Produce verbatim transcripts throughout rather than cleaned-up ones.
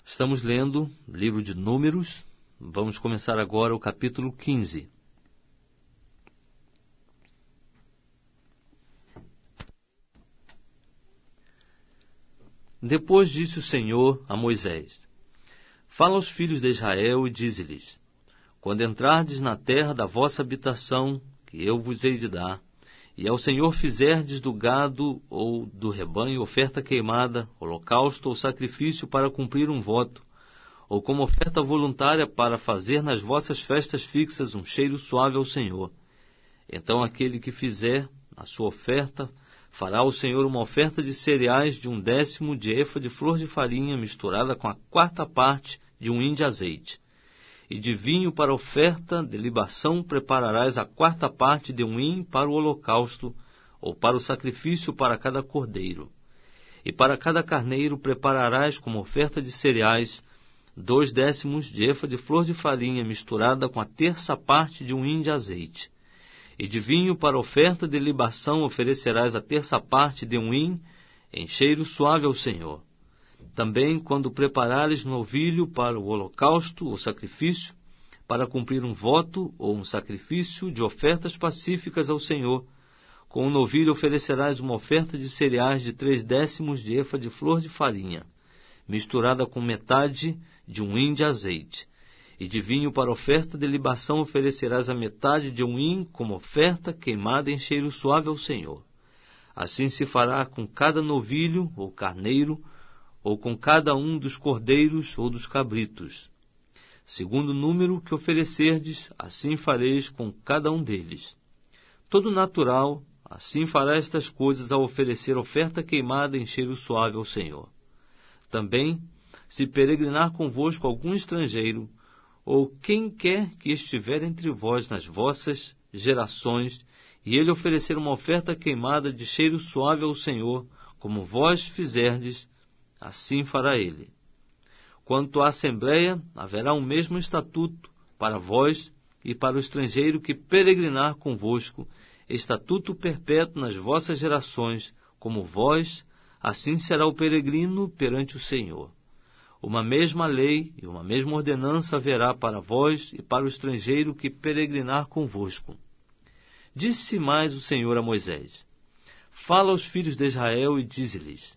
Estamos lendo o livro de Números. Vamos começar agora o capítulo quinze. Depois disse o Senhor a Moisés: Fala aos filhos de Israel e dize-lhes: Quando entrardes na terra da vossa habitação, que eu vos hei de dar, e ao Senhor fizerdes do gado ou do rebanho oferta queimada, holocausto ou sacrifício para cumprir um voto, ou como oferta voluntária para fazer nas vossas festas fixas um cheiro suave ao Senhor, então aquele que fizer a sua oferta fará ao Senhor uma oferta de cereais de um décimo de efa de flor de farinha misturada com a quarta parte de um hin de azeite. E de vinho para oferta de libação prepararás a quarta parte de um hin para o holocausto, ou para o sacrifício para cada cordeiro. E para cada carneiro prepararás como oferta de cereais dois décimos de efa de flor de farinha misturada com a terça parte de um hin de azeite. E de vinho para oferta de libação oferecerás a terça parte de um hin, em cheiro suave ao Senhor. Também, quando preparares novilho para o holocausto ou sacrifício, para cumprir um voto ou um sacrifício de ofertas pacíficas ao Senhor, com o novilho oferecerás uma oferta de cereais de três décimos de efa de flor de farinha, misturada com metade de um hin de azeite. E de vinho para oferta de libação oferecerás a metade de um hin como oferta queimada em cheiro suave ao Senhor. Assim se fará com cada novilho ou carneiro, ou com cada um dos cordeiros ou dos cabritos. Segundo o número que oferecerdes, assim fareis com cada um deles. Todo natural, assim fará estas coisas ao oferecer oferta queimada em cheiro suave ao Senhor. Também, se peregrinar convosco algum estrangeiro, ou quem quer que estiver entre vós nas vossas gerações, e ele oferecer uma oferta queimada de cheiro suave ao Senhor, como vós fizerdes, assim fará ele. Quanto à assembleia, haverá um mesmo estatuto para vós e para o estrangeiro que peregrinar convosco, estatuto perpétuo nas vossas gerações, como vós, assim será o peregrino perante o Senhor. Uma mesma lei e uma mesma ordenança haverá para vós e para o estrangeiro que peregrinar convosco. Disse mais o Senhor a Moisés: Fala aos filhos de Israel e dize-lhes: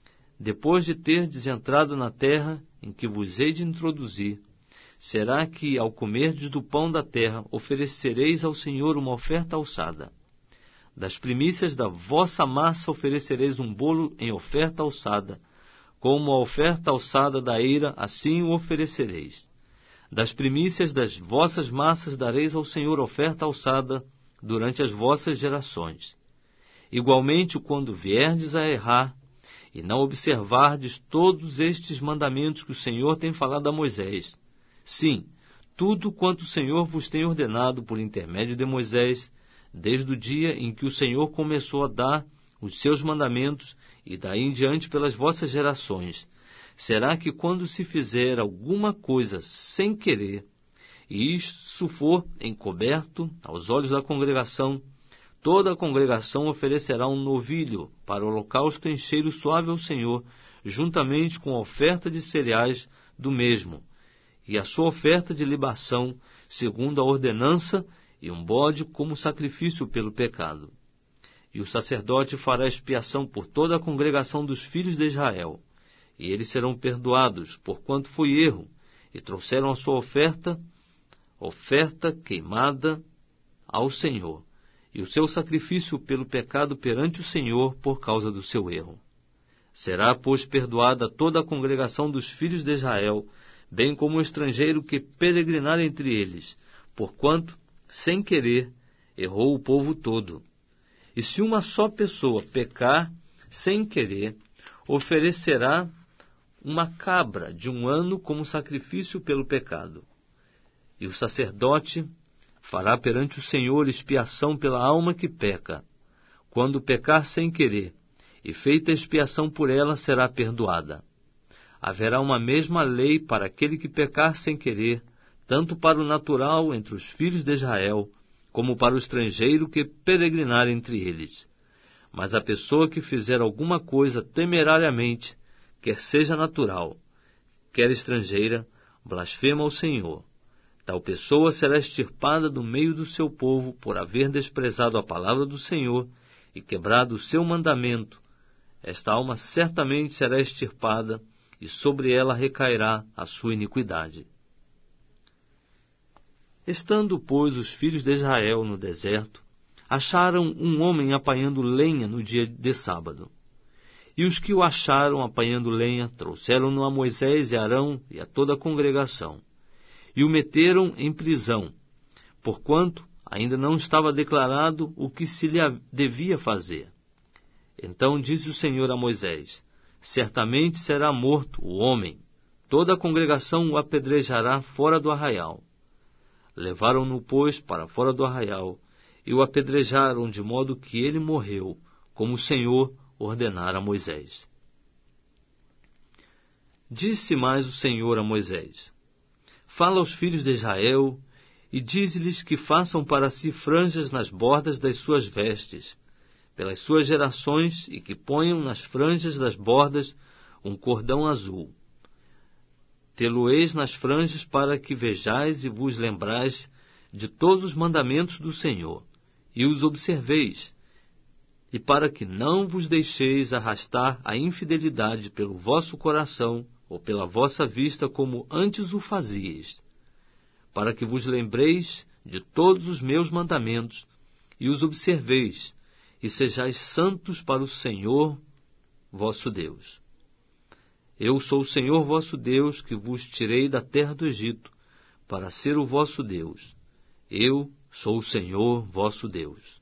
Depois de terdes entrado na terra em que vos hei de introduzir, será que, ao comerdes do pão da terra, oferecereis ao Senhor uma oferta alçada. Das primícias da vossa massa oferecereis um bolo em oferta alçada, como a oferta alçada da eira, assim o oferecereis. Das primícias das vossas massas dareis ao Senhor oferta alçada durante as vossas gerações. Igualmente, quando vierdes a errar, e não observardes todos estes mandamentos que o Senhor tem falado a Moisés, sim, tudo quanto o Senhor vos tem ordenado por intermédio de Moisés, desde o dia em que o Senhor começou a dar os seus mandamentos, e daí em diante pelas vossas gerações, será que quando se fizer alguma coisa sem querer, e isso for encoberto aos olhos da congregação, toda a congregação oferecerá um novilho para o holocausto em cheiro suave ao Senhor, juntamente com a oferta de cereais do mesmo, e a sua oferta de libação, segundo a ordenança, e um bode como sacrifício pelo pecado. E o sacerdote fará expiação por toda a congregação dos filhos de Israel, e eles serão perdoados, porquanto foi erro, e trouxeram a sua oferta, oferta queimada ao Senhor, e o seu sacrifício pelo pecado perante o Senhor por causa do seu erro. Será, pois, perdoada toda a congregação dos filhos de Israel, bem como o estrangeiro que peregrinar entre eles, porquanto, sem querer, errou o povo todo. E se uma só pessoa pecar sem querer, oferecerá uma cabra de um ano como sacrifício pelo pecado. E o sacerdote fará perante o Senhor expiação pela alma que peca. Quando pecar sem querer, e feita a expiação por ela, será perdoada. Haverá uma mesma lei para aquele que pecar sem querer, tanto para o natural entre os filhos de Israel, como para o estrangeiro que peregrinar entre eles. Mas a pessoa que fizer alguma coisa temerariamente, quer seja natural, quer estrangeira, blasfema ao Senhor. Tal pessoa será extirpada do meio do seu povo por haver desprezado a palavra do Senhor e quebrado o seu mandamento. Esta alma certamente será extirpada, e sobre ela recairá a sua iniquidade. Estando, pois, os filhos de Israel no deserto, acharam um homem apanhando lenha no dia de sábado. E os que o acharam apanhando lenha trouxeram-no a Moisés e Arão e a toda a congregação, e o meteram em prisão, porquanto ainda não estava declarado o que se lhe devia fazer. Então disse o Senhor a Moisés: certamente será morto o homem, toda a congregação o apedrejará fora do arraial. Levaram-no, pois, para fora do arraial, e o apedrejaram de modo que ele morreu, como o Senhor ordenara a Moisés. Disse mais o Senhor a Moisés: fala aos filhos de Israel, e dize-lhes que façam para si franjas nas bordas das suas vestes, pelas suas gerações, e que ponham nas franjas das bordas um cordão azul. Tê-lo-eis nas franjas para que vejais e vos lembrais de todos os mandamentos do Senhor, e os observeis, e para que não vos deixeis arrastar a infidelidade pelo vosso coração ou pela vossa vista, como antes o fazieis, para que vos lembreis de todos os meus mandamentos, e os observeis, e sejais santos para o Senhor vosso Deus. Eu sou o Senhor vosso Deus, que vos tirei da terra do Egito, para ser o vosso Deus. Eu sou o Senhor vosso Deus.